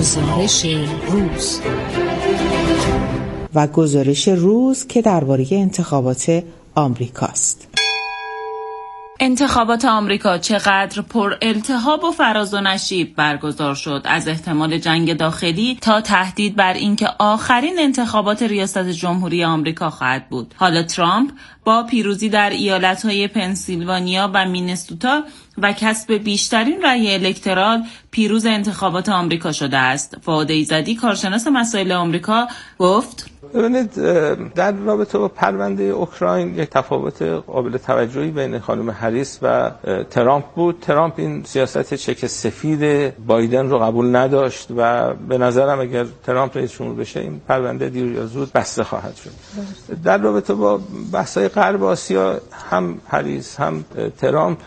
گزارش روز. و گزارش روز که درباره انتخابات آمریکاست. انتخابات آمریکا چقدر پر التهاب و فراز و نشیب برگزار شد، از احتمال جنگ داخلی تا تهدید بر اینکه آخرین انتخابات ریاست جمهوری آمریکا خواهد بود. حالا ترامپ با پیروزی در ایالت‌های پنسیلوانیا و مینسوتا و کسب بیشترین رأی الکترال پیروز انتخابات آمریکا شده است. فؤاد ایزدی کارشناس مسائل آمریکا گفت: ببینید، در رابطه با پرونده اوکراین یک تفاوت قابل توجهی بین خانم هریس و ترامپ بود. ترامپ این سیاست چک سفید بایدن رو قبول نداشت و به نظرم اگر ترامپ رئیس جمهور بشه این پرونده دیر یا زود بسته خواهد شد. در رابطه با بحث‌های غرب آسیا هم هریس هم ترامپ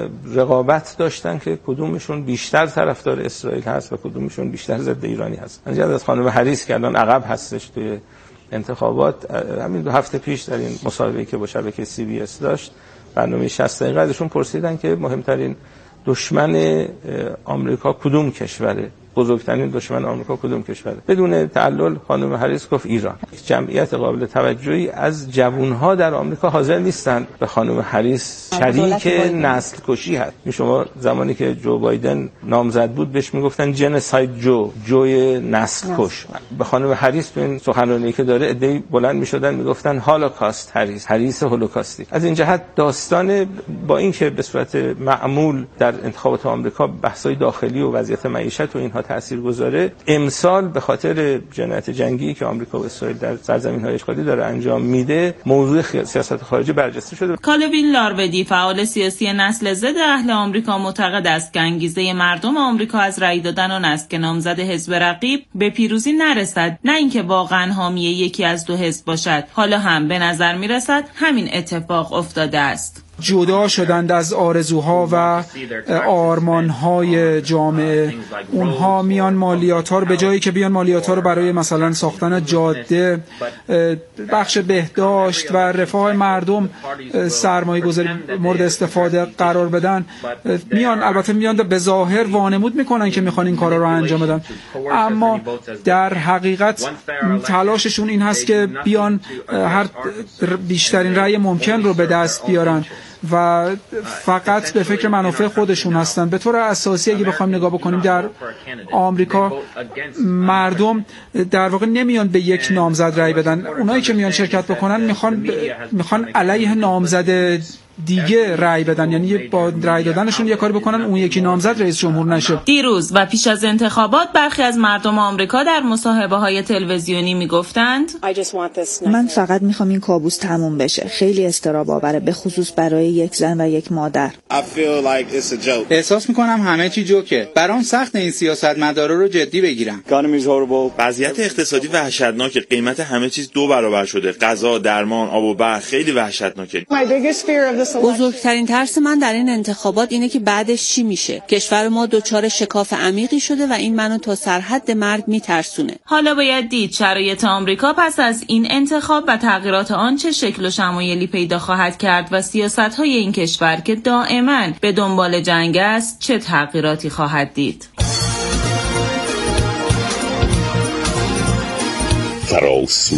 رقابت داشتن که کدومشون بیشتر طرفدار اسرائیل هست و کدومشون بیشتر ضد ایرانی هست. از خانم هریس که الان عقب هستش توی انتخابات، همین 2 هفته پیش در این مصاحبه‌ای که با شبکه CBS داشت، برنامه 60 دقیقه، ازشون پرسیدن که مهمترین دشمن آمریکا کدوم کشوره، بزرگترین دشمن آمریکا کدوم کشوره. بدون تعلل خانم هریس گفت ایران. جمعیت قابل توجهی از جوانها در آمریکا حاضر نیستند به خانم هریس شریک نسل کشی هست. شما زمانی که جو بایدن نامزد بود بهش میگفتن جنساید جوی نسل کش. به خانم هریس تو این سخنرانی که داره عده‌ای بلند میشدن میگفتن هولوکاست هریس هولوکاستی. از این جهت داستان با اینکه به صورت معمول در انتخابات آمریکا بحث‌های داخلی و وضعیت معیشت و اینها تأثیر گذاره، امسال به خاطر جنایت جنگی که آمریکا و اسرائیل در سرزمین‌های اشغالی داره انجام میده موضوع سیاست خارجی برجسته شده. کالوین لاروودی فعال سیاسی نسل زد اهل آمریکا معتقد است که انگیزه مردم آمریکا از رأی دادن آن است که نامزد حزب رقیب به پیروزی نرسد، نه اینکه واقعا حامی یکی از 2 حزب باشد. حالا هم به نظر میرسد همین اتفاق افتاده است. جدا شدند از آرزوها و آرمانهای جامعه. اونها میان مالیات‌ها رو به جایی که بیان مالیات‌ها رو برای مثلا ساختن جاده، بخش بهداشت و رفاه مردم سرمایه‌گذاری مورد استفاده قرار بدن، البته میان به ظاهر وانمود میکنن که میخوان این کارا رو انجام بدن، اما در حقیقت تلاششون این هست که بیان هر بیشترین رأی ممکن رو به دست بیارن و فقط به فکر منافع خودشون هستن. به طور اساسی اگه بخوایم نگاه بکنیم در آمریکا مردم در واقع نمیان به یک نامزد رأی بدن. اونایی که میان شرکت بکنن میخوان علیه نامزد دیگه رأی بدن، یعنی با رأی دادنشون یه کاری بکنن اون یکی نامزد رئیس جمهور نشه. دیروز و پیش از انتخابات برخی از مردم آمریکا در مصاحبه‌های تلویزیونی میگفتند من فقط میخوام این کابوس تموم بشه. خیلی اضطراب آوره، به خصوص برای یک زن و یک مادر. احساس میکنم همه چی جوکه. برام سخت این سیاستمدارا رو جدی بگیرم. وضعیت اقتصادی وحشتناکه. قیمت همه چیز 2 برابر شده. غذا، درمان، آب و برق خیلی وحشتناکه. بزرگترین ترس من در این انتخابات اینه که بعدش چی میشه. کشور ما دچار شکاف عمیقی شده و این منو تا سرحد مرگ میترسونه. حالا باید دید شرایط آمریکا پس از این انتخاب و تغییرات آن چه شکل و شمایلی پیدا خواهد کرد و سیاست‌های این کشور که دائما به دنبال جنگ است چه تغییراتی خواهد دید. فراسو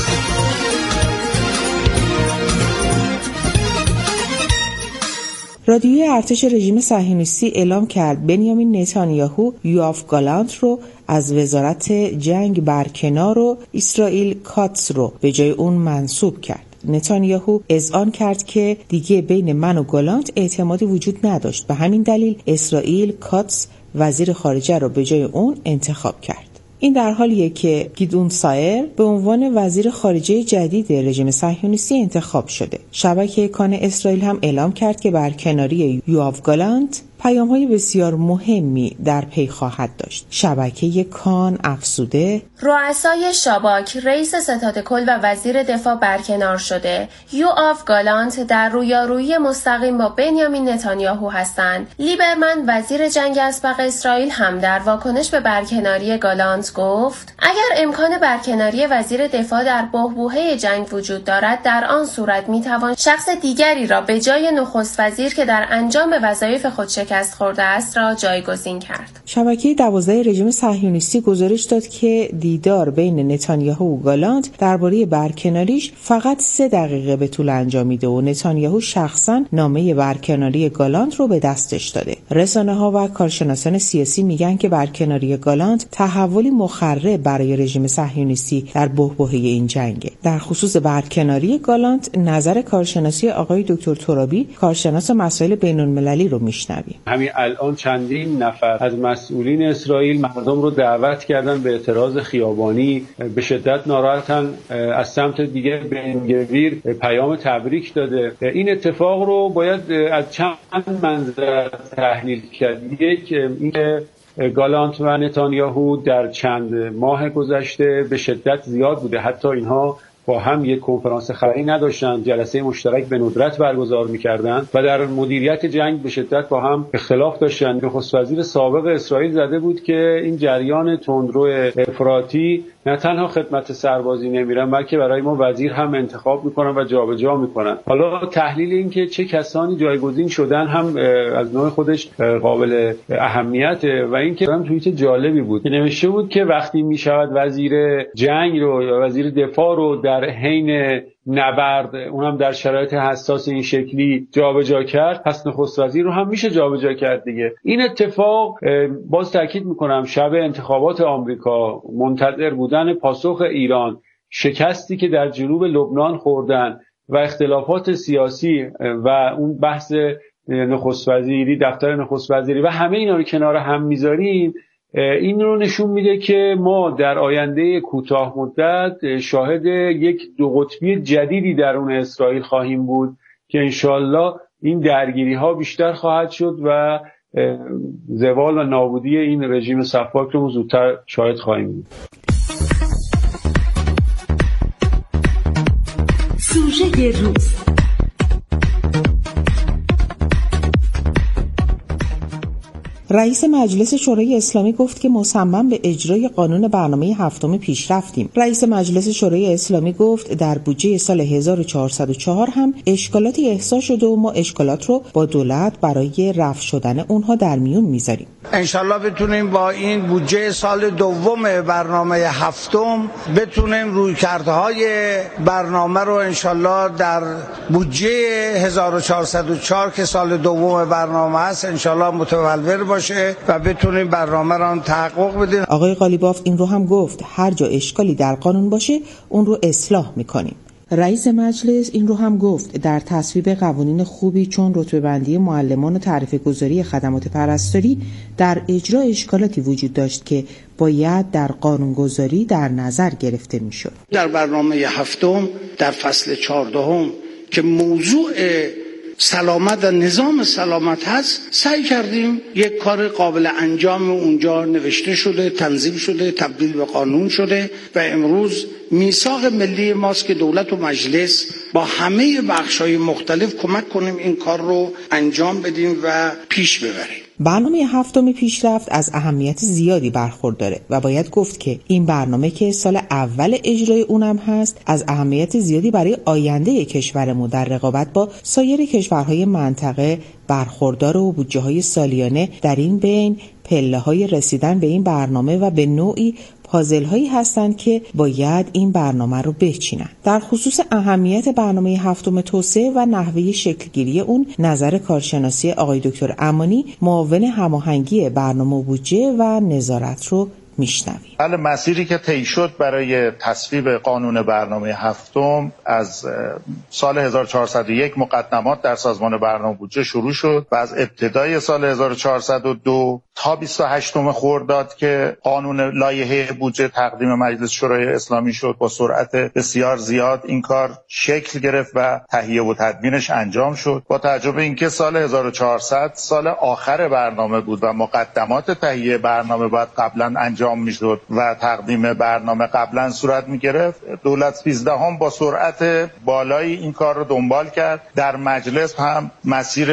رادیوی ارتش رژیم صهیونیستی اعلام کرد بنیامین نتانیاهو یوآف گالانت رو از وزارت جنگ برکنار و اسرائیل کاتس رو به جای اون منصوب کرد. نتانیاهو اذعان کرد که دیگه بین من و گالانت اعتمادی وجود نداشت، به همین دلیل اسرائیل کاتس وزیر خارجه رو به جای اون انتخاب کرد. این در حالیه که گیدون سایر به عنوان وزیر خارجه جدید رژیم صهیونیستی انتخاب شده. شبکه کان اسرائیل هم اعلام کرد که برکناری یوآف گالانت پیام‌های بسیار مهمی در پی خواهد داشت. شبکه کان افزوده رؤسای شاباک، رئیس ستاد کل و وزیر دفاع برکنار شده. یوآف گالانت در رویارویی مستقیم با بنیامین نتانیاهو هستند. لیبرمن وزیر جنگ اسبق اسرائیل هم در واکنش به برکناری گالانت گفت اگر امکان برکناری وزیر دفاع در بحبوحه جنگ وجود دارد در آن صورت میتوان شخص دیگری را به جای نخست وزیر که در انجام وظایف خود شکست خورده است را جایگزین کرد. شبکه 12 رژیم صهیونیستی گزارش داد که دیدار بین نتانیاهو و گالانت درباره برکناریش فقط 3 دقیقه به طول انجامیده و نتانیاهو شخصا نامه برکناری گالانت رو به دستش داده. رسانه‌ها و کارشناسان سیاسی میگن که برکناری گالانت تحولی مخرب برای رژیم صهیونیستی در بحبوحه این جنگه. در خصوص برکناری گالانت نظر کارشناسی آقای دکتر ترابی، کارشناس مسائل بین‌المللی رو میشنویم. همین الان چندین نفر از مسئولین اسرائیل مردم رو دعوت کردن به اعتراض خیابانی، به شدت ناراحتن. از سمت دیگه بن-گویر پیام تبریک داده. این اتفاق رو باید از چند منظر تحلیل کرد. یک، اینکه گالانت و نتانیاهو در چند ماه گذشته به شدت زیاد بوده، حتی اینها با هم یک کنفرانس خبری نداشتن، جلسه مشترک به ندرت برگزار می‌کردند و در مدیریت جنگ به شدت با هم اختلاف داشتن. نخست وزیر سابق اسرائیل زده بود که این جریان تندرو افراطی نه تنها خدمت سربازی نمیرن بلکه برای ما وزیر هم انتخاب میکنن و جابجا میکنن. حالا تحلیل این که چه کسانی جایگزین شدن هم از نوع خودش قابل اهمیته و این که توییت جالبی بود که نوشته بود که وقتی میشود وزیر جنگ رو یا وزیر دفاع رو در حین نبرد اونم در شرایط حساس این شکلی جابجا کرد، پس نخست وزیر رو هم میشه جابجا کرد دیگه. این اتفاق باز تاکید میکنم شب انتخابات آمریکا، منتظر بودن پاسخ ایران، شکستی که در جنوب لبنان خوردن و اختلافات سیاسی و اون بحث نخست وزیری، دفتر نخست وزیری و همه اینا رو کنار هم میذاریم، این رو نشون میده که ما در آینده کوتاه مدت شاهد یک دو قطبی جدیدی درون اسرائیل خواهیم بود که انشالله این درگیری ها بیشتر خواهد شد و زوال و نابودی این رژیم سفاک رو زودتر شاهد خواهیم بود. سوژه روز. رئیس مجلس شورای اسلامی گفت که مصمم به اجرای قانون برنامه هفتم پیشرفتیم. رئیس مجلس شورای اسلامی گفت در بودجه سال 1404 هم اشکالاتی احساس شده و ما اشکالات رو با دولت برای رفع شدن اونها در میون میذاریم. انشالله بتونیم با این بودجه سال دوم برنامه هفتم بتونیم رویکردهای برنامه رو انشالله در بودجه 1404 که سال دوم برنامه است انشالله متولور باشه و بتونیم برنامه را تحقق بدیم. آقای قالیباف این رو هم گفت هر جا اشکالی در قانون باشه اون رو اصلاح میکنیم. رئیس مجلس این رو هم گفت در تصویب قوانین خوبی چون رتبه‌بندی معلمان و تعرفه‌گذاری خدمات پرستاری در اجرا اشکالاتی وجود داشت که باید در قانونگذاری در نظر گرفته میشد. در برنامه هفتم در فصل 14 که موضوع سلامت و نظام سلامت هست سعی کردیم یک کار قابل انجام اونجا نوشته شده، تنظیم شده، تبدیل به قانون شده و امروز میثاق ملی ماست که دولت و مجلس با همه بخش‌های مختلف کمک کنیم این کار رو انجام بدیم و پیش ببریم. برنامه هفتم پیشرفت از اهمیت زیادی برخورداره و باید گفت که این برنامه که سال اول اجرای اونم هست از اهمیت زیادی برای آینده کشورمون در رقابت با سایر کشورهای منطقه برخوردار و بودجه‌های سالیانه در این بین پله‌های رسیدن به این برنامه و به نوعی پازل هایی هستند که باید این برنامه رو بچینن. در خصوص اهمیت برنامه هفتم توسعه و نحوه شکلگیری اون نظر کارشناسی آقای دکتر امانی معاون هماهنگی برنامه بودجه و نظارت رو میشنویم. بله، مسیری که طی شد برای تصویب قانون برنامه هفتم از سال 1401 مقدمات در سازمان برنامه بودجه شروع شد و از ابتدای سال 1402 تا 28 خرداد که قانون لایحه بودجه تقدیم مجلس شورای اسلامی شد با سرعت بسیار زیاد این کار شکل گرفت و تهیه و تدوینش انجام شد. با توجه به اینکه سال 1400 سال آخر برنامه بود و مقدمات تهیه برنامه باید قبلا انجام میشد و تقدیم برنامه قبلا صورت میگرفت، دولت 13 هم با سرعت بالایی این کار رو دنبال کرد. در مجلس هم مسیر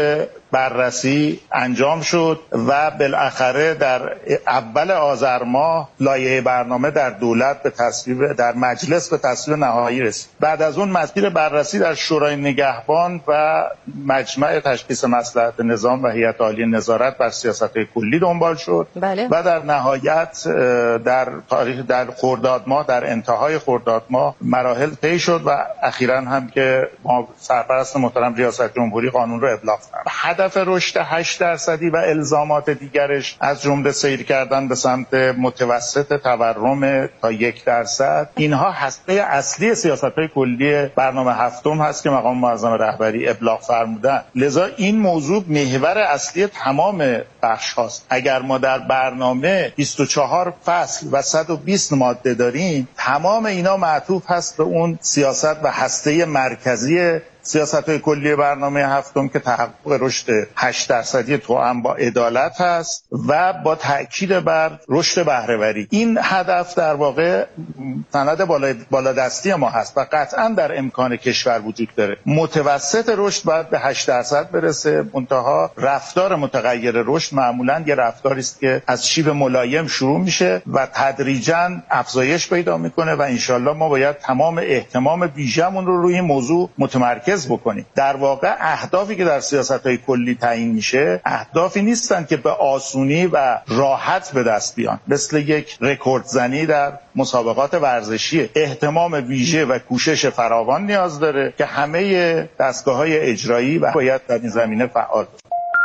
بررسی انجام شد و بالاخره در اول آذر ماه لایحه برنامه در دولت به تصویب در مجلس به تصویب نهایی رسید. بعد از اون مسیر بررسی در شورای نگهبان و مجمع تشخیص مصلحت نظام و هیئت عالی نظارت بر سیاست‌های کلی دنبال شد. بله. و در نهایت در خرداد ماه، در انتهای خرداد ماه مراحل طی شد و اخیراً هم که ما سرپرست محترم ریاست جمهوری قانون رو ابلاغ کرد. هدف رشد 8% و الزامات دیگرش از جمله سیر کردن به سمت متوسط تورم تا 1%، اینها هسته اصلی سیاست‌های کلی برنامه هفتم هست که مقام معظم رهبری ابلاغ فرمودن. لذا این موضوع محور اصلی تمام بخش هاست. اگر ما در برنامه 24 فصل و 120 ماده داریم، تمام اینا معطوف هست به اون سیاست و هسته مرکزی سیاست‌های کلی برنامه هفتم که تحقق رشد 8% توأم با عدالت هست و با تأکید بر رشد بهره‌وری. این هدف در واقع سند بالادستی ما هست و قطعاً در امکان کشور وجود داره. متوسط رشد باید به 8% برسه. منتها رفتار متغیر رشد معمولاً یه رفتاری است که از شیب ملایم شروع میشه و تدریجاً افزایش پیدا میکنه و انشالله ما باید تمام اهتمام ویژه‌مون رو روی این موضوع متمرکز بکنیم. در واقع اهدافی که در سیاست‌های کلی تعیین میشه اهدافی نیستن که به آسونی و راحت به دست بیان. مثل یک رکوردزنی در مسابقات ورزشی، اهتمام ویژه و کوشش فراوان نیاز داره که همه دستگاه‌های اجرایی و باید در این زمینه فعال باشند.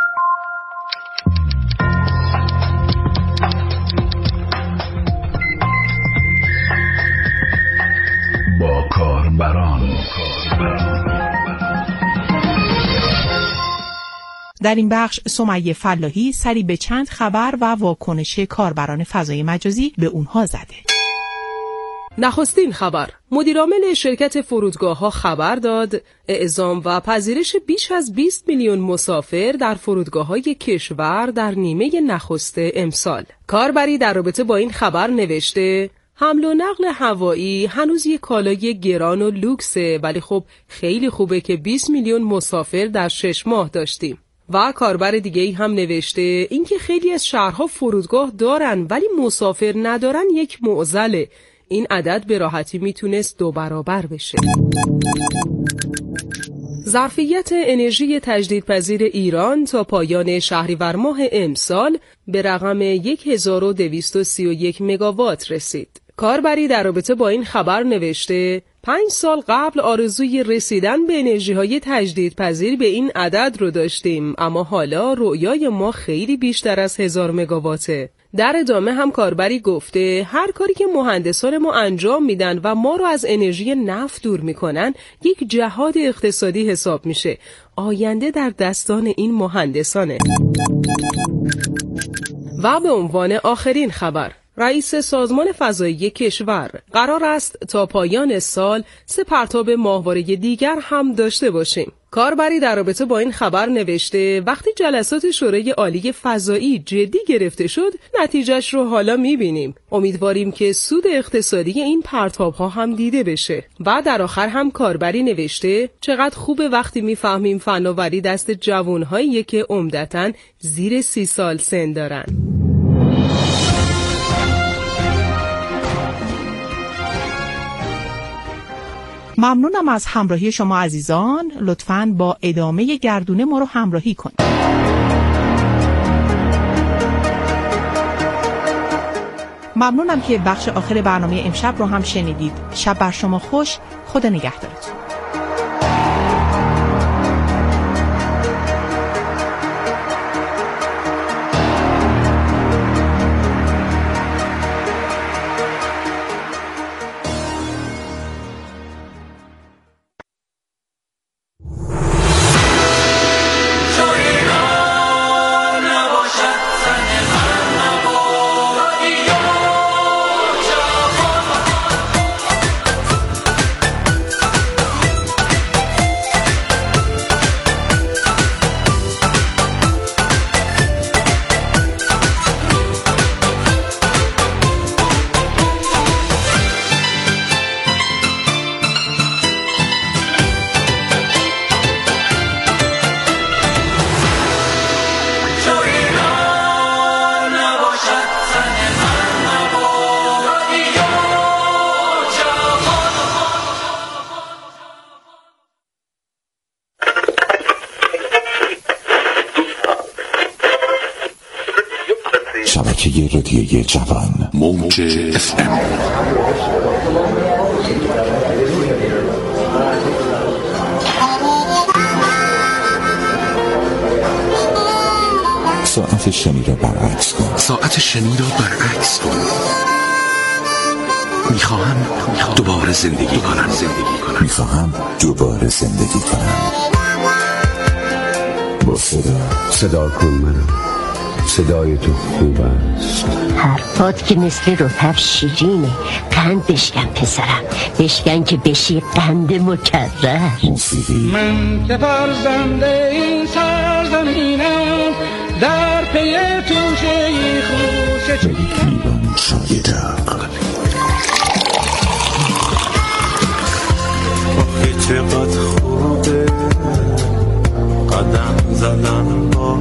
با کاربران. در این بخش سمیه فلاحی سری به چند خبر و واکنش کاربران فضای مجازی به اونها زده. نخستین خبر: مدیرعامل شرکت فرودگاه‌ها خبر داد اعزام و پذیرش بیش از 20 میلیون مسافر در فرودگاه‌های کشور در نیمه نخست امسال. کاربری در رابطه با این خبر نوشته: حمل و نقل هوایی هنوز یک کالای گران و لوکسه، ولی خب خیلی خوبه که 20 میلیون مسافر در 6 ماه داشتیم. و کاربر دیگه ای هم نوشته اینکه خیلی از شهرها فرودگاه دارن ولی مسافر ندارن یک معضله. این عدد به راحتی میتونست 2 برابر بشه. ظرفیت انرژی تجدیدپذیر ایران تا پایان شهریور ماه امسال به رقم 1231 مگاوات رسید. کاربری در رابطه با این خبر نوشته 5 سال قبل آرزوی رسیدن به انرژی‌های تجدیدپذیر به این عدد رو داشتیم، اما حالا رؤیای ما خیلی بیشتر از 1000 مگاواته. در ادامه هم کاربری گفته هر کاری که مهندسان ما انجام میدن و ما رو از انرژی نفت دور میکنن یک جهاد اقتصادی حساب میشه. آینده در دستان این مهندسانه. و به عنوان آخرین خبر: رئیس سازمان فضایی کشور قرار است تا پایان سال 3 پرتاب ماهواره دیگر هم داشته باشیم. کاربری در رابطه با این خبر نوشته وقتی جلسات شورای عالی فضایی جدی گرفته شد نتیجهش رو حالا میبینیم. امیدواریم که سود اقتصادی این پرتاب‌ها هم دیده بشه. و در آخر هم کاربری نوشته چقدر خوبه وقتی میفهمیم فناوری دست جوان‌هاییه که عمدتاً زیر 30 سال سن دارن. ممنونم از همراهی شما عزیزان. لطفاً با ادامه گردونه ما رو همراهی کنید. ممنونم که بخش آخر برنامه امشب رو هم شنیدید. شب بر شما خوش. خدا نگهدارتون. شبکه رادیویی جوان موج FM. ساعت شنی را برعکس کن. ساعت شنی را برعکس کن. میخواهم دوباره زندگی کنم. میخواهم دوباره زندگی کنم. با صدا کن منو. صدای تو خوب است. حرفات که مثل رطب شیرینه. قند بشکن پسرم، بشکن که بشی قند مکرر. موسیقی. من که فرزنده این سرزمینم، در پی توشه خوش لیوان چای داغ. آخه چقدر خوبه قدم زدن با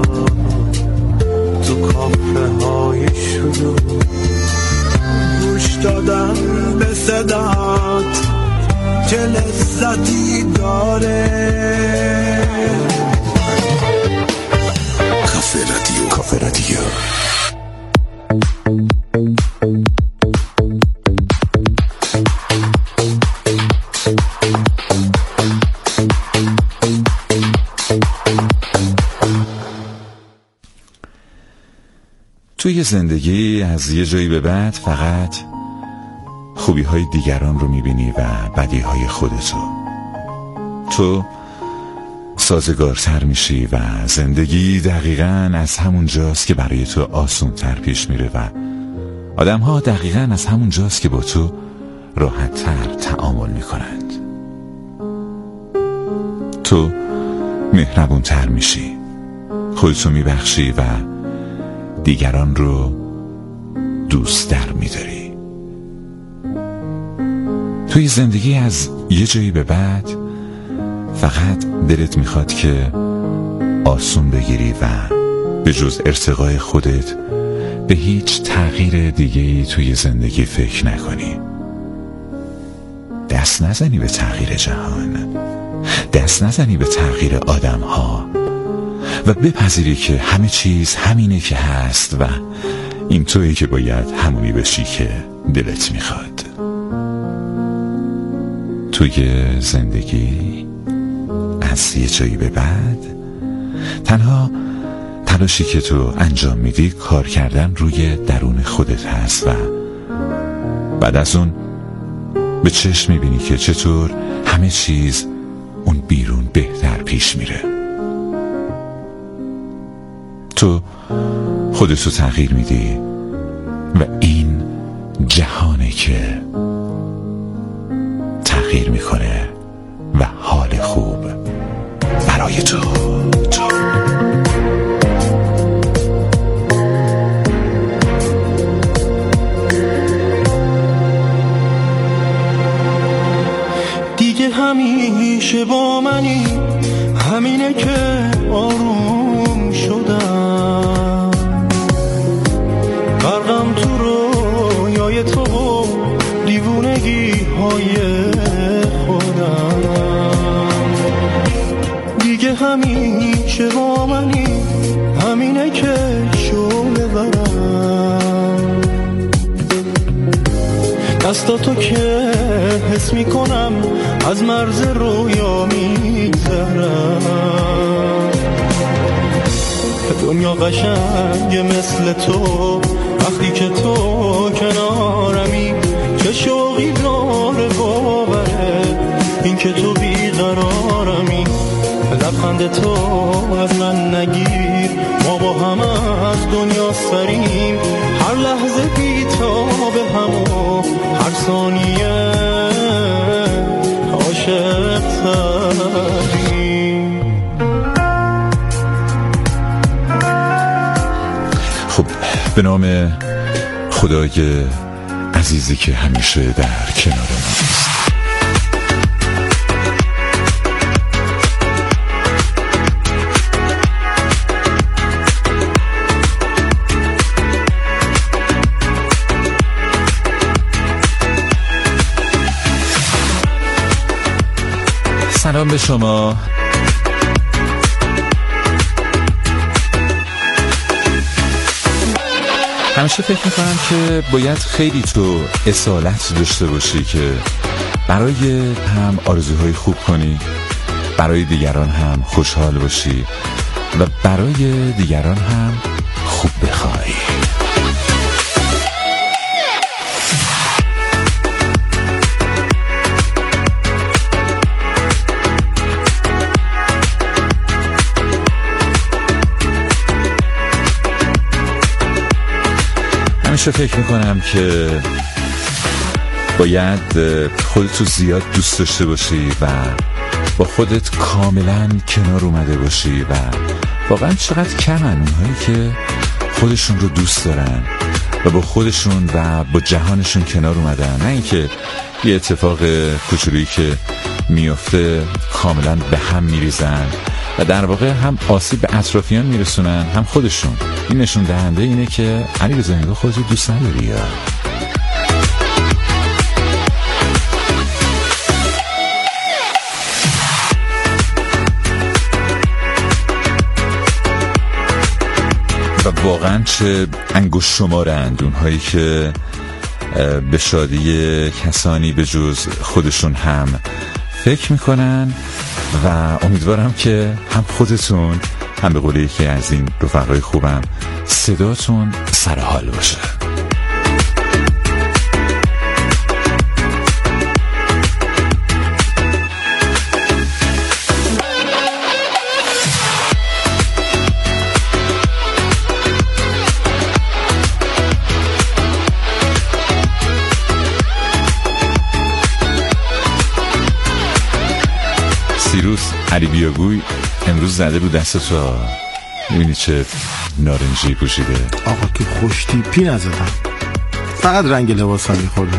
تو کافه های شروع، گوش دادن به صدات چه لذتی داره. کافه رادیو. توی زندگی از یه جایی به بعد فقط خوبی‌های دیگران رو می‌بینی و بدی‌های خودتو. تو سازگارتر میشی و زندگی دقیقاً از همون جاست که برای تو آسون‌تر پیش میره و آدم‌ها دقیقاً از همون جاست که با تو راحت‌تر تعامل میکنند. تو مهربون‌تر میشی، خودتو میبخشی و دیگران رو دوست در می‌داری. توی زندگی از یه جایی به بعد فقط دلت میخواد که آسون بگیری و به جز ارتقای خودت به هیچ تغییر دیگه‌ای توی زندگی فکر نکنی. دست نزنی به تغییر جهان، دست نزنی به تغییر آدم‌ها و بپذیری که همه چیز همینه که هست و این تویی که باید همونی بشی که دلت میخواد. توی زندگی از یه جایی به بعد تنها تلاشی که تو انجام میدی کار کردن روی درون خودت هست و بعد از اون به چشم میبینی که چطور همه چیز اون بیرون بهتر پیش میره. تو خودتو تغییر میدی و این جهانه که تغییر میکنه و حال خوب برای تو. دیگه همیشه با منی، همینه که آروم شدم، غرقم تو رویای تو و دیوونگی های خودم. دیگه همیشه با منی، همینه که شعله برم، دستاتو که حس میکنم از مرز رویا میگذرم. دنیا قشنگه مثل تو، وقتی که تو کنارمی، چه شوقی داره باوره این که تو بیقرارمی. لبخند تو از من نگیر، ما با هم از دنیا سریم، هر لحظه بی تا به همو هر ثانیه عاشق تریم. خب به نام خدای عزیزی که همیشه در کنار ماست. سلام به شما. همیشه فکر میکنم که باید خیلی تو اصالت داشته باشی که برای هم آرزوهای خوب کنی، برای دیگران هم خوشحال باشی و برای دیگران هم خوب بخوای. همیشه فکر میکنم که باید خودتو زیاد دوست داشته باشی و با خودت کاملا کنار اومده باشی و واقعا چقدر کمن اونهایی که خودشون رو دوست دارن و با خودشون و با جهانشون کنار اومدن، نه اینکه یه اتفاق کوچولویی که میفته کاملا به هم میریزن و در واقع هم آسیب به اطرافیان میرسونن هم خودشون. این نشون دهنده اینه که علیرضا انگار خودت دوست نداری. یا و واقعا چه انگشت شمارند اونهایی که به شادی کسانی به جز خودشون هم فکر میکنن و امیدوارم که هم خودتون هم به قول یکی از این رفقای خوبم صداتون سر حال باشه. سیروس علی بیاگوی امروز زده رو دست تو، میبینی چه نارنجی پوشیده. آقا که خوش تیپی نزدم، فقط رنگ لباس هم میخورده.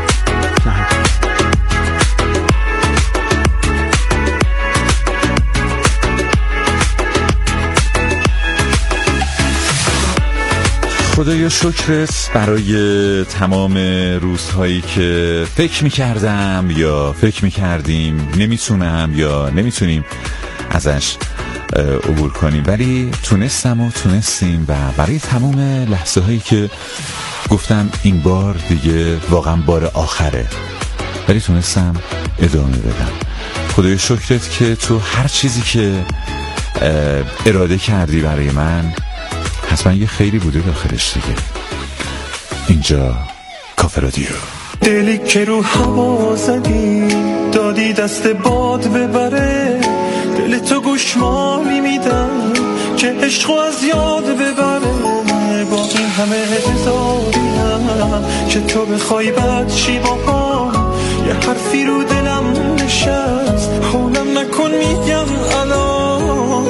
خدایا شکرت برای تمام روزهایی که فکر میکردم یا فکر میکردیم نمیتونم یا نمیتونیم ازش عبور کنیم، ولی تونستیم و برای تمام لحظه هایی که گفتم این بار دیگه واقعا بار آخره ولی تونستم ادامه بدم. خدایا شکرت که تو هر چیزی که اراده کردی برای من حتما یه خیری بوده داخلش دیگه. اینجا کافه رادیو. دلی که رو هوا زدی دادی دست باد ببره، دل تو گوشمالی میدم که عشقو از یاد ببره. با این همه هزاریم که تو بخوای بد چی با یه حرفی رو دلم نشست، حالم نکن میگم الان.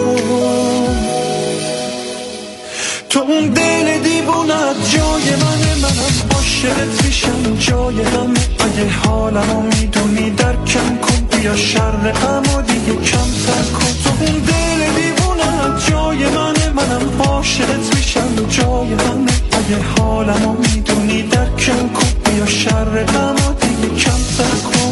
تو اون دل دیوونت جای منم عاشقت میشم جای هم. اگه حالمو میدونی درکم کن، بیا شر اما دیگه کم تر کن. تو اون دل دیوونت جای منم عاشقت میشم جای هم. اگه حالمو میدونی درکم کن، بیا شر اما دیگه کم تر کن.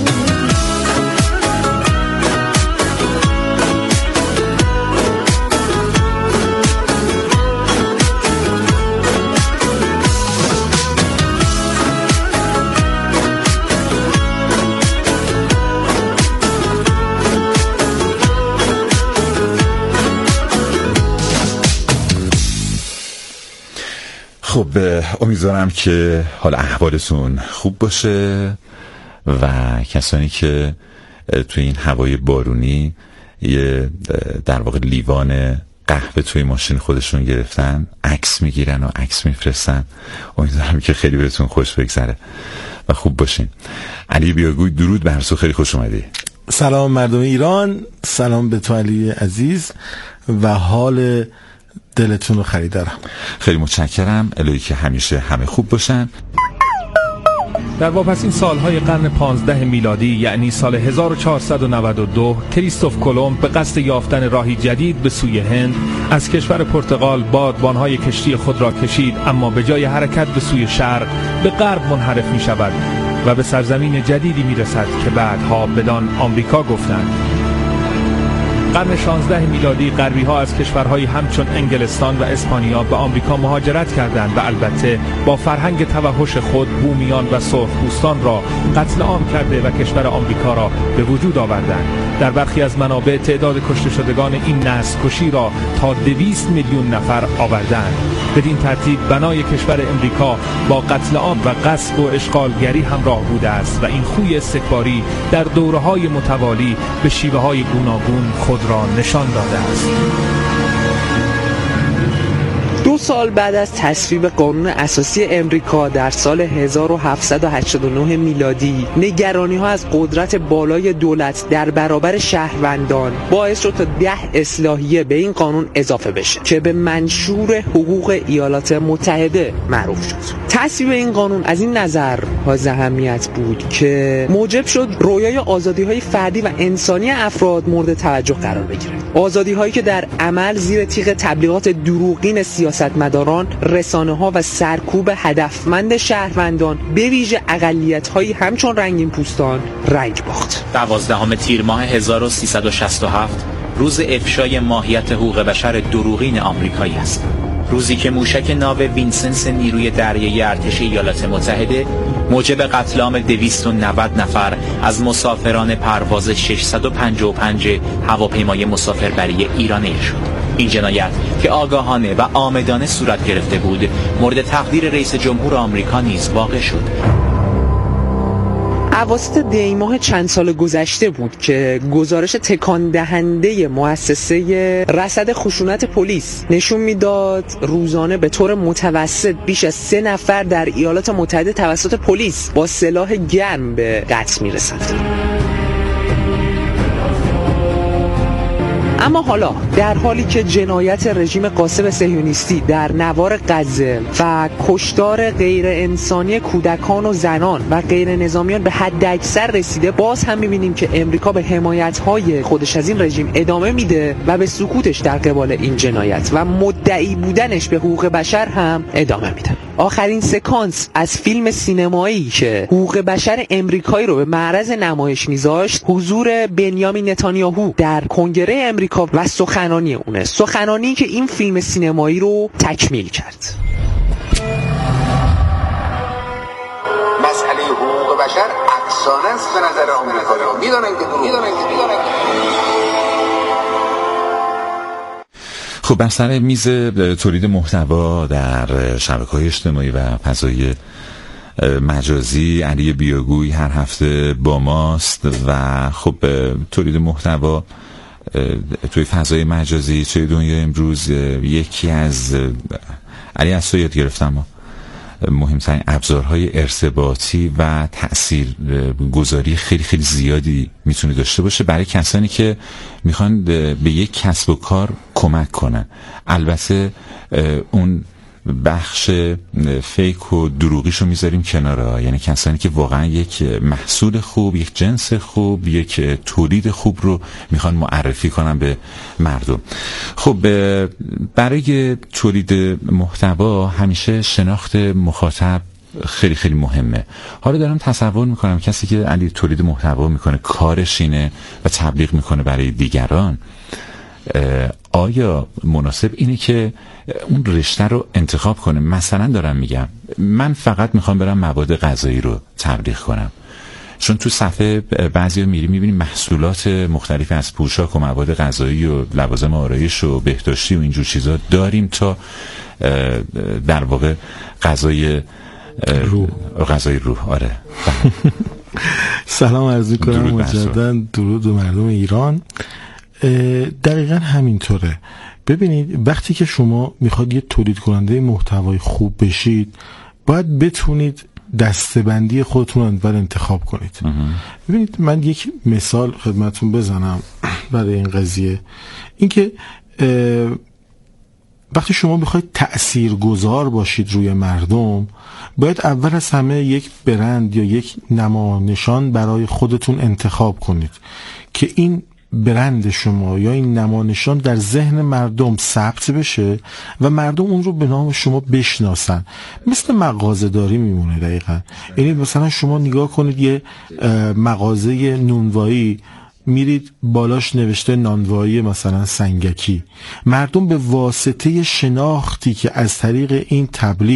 خب امیدوارم که حال احوالتون خوب باشه و کسانی که توی این هوای بارونی یه در واقع لیوان قهوه توی ماشین خودشون گرفتن عکس میگیرن و عکس میفرستن، امیدوارم که خیلی بهتون خوش بگذره و خوب باشین. علی بیاگوی درود بر تو، خیلی خوش اومدی. سلام مردم ایران، سلام به تو علی عزیز و حال دلتون رو خریدارم. خیلی متشکرم، الهی که همیشه همه خوب باشن. در واپسین سالهای قرن 15 میلادی یعنی سال 1492 کریستوف کلمب به قصد یافتن راهی جدید به سوی هند از کشور پرتغال بادبانهای کشتی خود را کشید، اما به جای حرکت به سوی شرق به غرب منحرف می شود و به سرزمین جدیدی می رسد که بعدها بدان آمریکا گفتند. قرن 16 میلادی غربی‌ها از کشورهای همچون انگلستان و اسپانیا به آمریکا مهاجرت کردند و البته با فرهنگ توحش خود بومیان و سرخپوستان را قتل عام کرده و کشور آمریکا را به وجود آوردند. در برخی از منابع تعداد کشته شدگان این نسل کشی را تا 200 میلیون نفر آوردند. بدین ترتیب بنای کشور امریکا با قتل عام و غصب و اشغالگری همراه بوده است و این خوی استکباری در دوره‌های متوالی به شیوه‌های گوناگون خود را نشان داده است. 2 سال بعد از تصویب قانون اساسی امریکا در سال 1789 میلادی، نگرانی‌ها از قدرت بالای دولت در برابر شهروندان باعث شد تا 10 اصلاحیه به این قانون اضافه بشه که به منشور حقوق ایالات متحده معروف شد. تصویب این قانون از این نظر حائز اهمیت بود که موجب شد رویای آزادی‌های فردی و انسانی افراد مورد توجه قرار بگیره. آزادی‌هایی که در عمل زیر تیغ تبلیغات دروغین سیاستمداران، رسانه‌ها و سرکوب هدفمند شهروندان به ویژه اقلیت‌هایی همچون رنگین پوستان رنگ باخت. 12 تیر ماه 1367 روز افشای ماهیت حقوق بشر دروغین آمریکایی است. روزی که موشک ناو وینسنس نیروی دریایی ارتش ایالات متحده موجب قتل عام 290 نفر از مسافران پرواز 655 هواپیمای مسافربری ایرانی شد. این جنایت که آگاهانه و عامدانه صورت گرفته بود، مورد تقدیر رئیس جمهور آمریکا نیز واقع شد. اواسط دی ماه چند سال گذشته بود که گزارش تکان دهنده مؤسسه رصد خشونت پلیس نشون میداد روزانه به طور متوسط بیش از 3 نفر در ایالات متحده توسط پلیس با سلاح گرم به قتل میرسند. اما حالا در حالی که جنایت رژیم غاصب صهیونیستی در نوار غزه و کشتار غیر انسانی کودکان و زنان و غیر نظامیان به حد اکثر رسیده، باز هم می‌بینیم که امریکا به حمایت‌های خودش از این رژیم ادامه میده و به سکوتش در قبال این جنایت و مدعی بودنش به حقوق بشر هم ادامه میده. آخرین سکانس از فیلم سینمایی که حقوق بشر امریکایی رو به معرض نمایش میذاشت، حضور بنیامین نتانیاهو در کنگره امریکا و سخنرانی اونه، سخنرانی که این فیلم سینمایی رو تکمیل کرد. مسئله حقوق بشر افسانه است به نظر آمریکایی‌ها. میدونن. خب بر سر میز تولید محتوا در شبکه‌های اجتماعی و فضای مجازی علی بیاگوی هر هفته با ماست و خب تولید محتوا توی فضای مجازی توی دنیا امروز یکی از علی از تو یاد گرفتم مهمترین ابزارهای ارتباطی و تاثیرگذاری خیلی خیلی زیادی میتونه داشته باشه برای کسانی که میخوان به یک کسب و کار کمک کنن. البته اون بخش فیک و دروغیشو میذاریم کنار، یعنی کسانی که واقعا یک محصول خوب، یک جنس خوب، یک تولید خوب رو میخوان معرفی کنن به مردم. خب برای تولید محتوا همیشه شناخت مخاطب خیلی خیلی مهمه. حالا دارم تصور میکنم کسی که علی تولید محتوا میکنه کارش اینه و تبلیغ میکنه برای دیگران، آیا مناسب اینه که اون رشته رو انتخاب کنه؟ مثلا دارم میگم من فقط میخوام برم مواد غذایی رو تبلیغ کنم، چون تو صفحه بعضیا میبینیم محصولات مختلفی از پوشاک و مواد غذایی و لوازم آرایش و بهداشتی و اینجور چیزا داریم تا در واقع غذای روح. آره. سلام عرض می‌کنم مجدداً، درود به مردم ایران. دقیقاً همینطوره. ببینید وقتی که شما میخواد یه تولید کننده محتوای خوب بشید، باید بتونید دسته‌بندی خودتون رو اول انتخاب کنید. ببینید من یک مثال خدمتون بزنم برای این قضیه. اینکه وقتی شما میخواید تأثیرگذار باشید روی مردم، باید اول از همه یک برند یا یک نمانشان برای خودتون انتخاب کنید که این برند شما یا این نمانشان در ذهن مردم ثبت بشه و مردم اون رو به نام شما بشناسن. مثل مغازه داری میمونه دقیقا. یعنی مثلا شما نگاه کنید یه مغازه نونوایی میرید بالاش نوشته نانوایی مثلا سنگکی. مردم به واسطه شناختی که از طریق این تبلیغ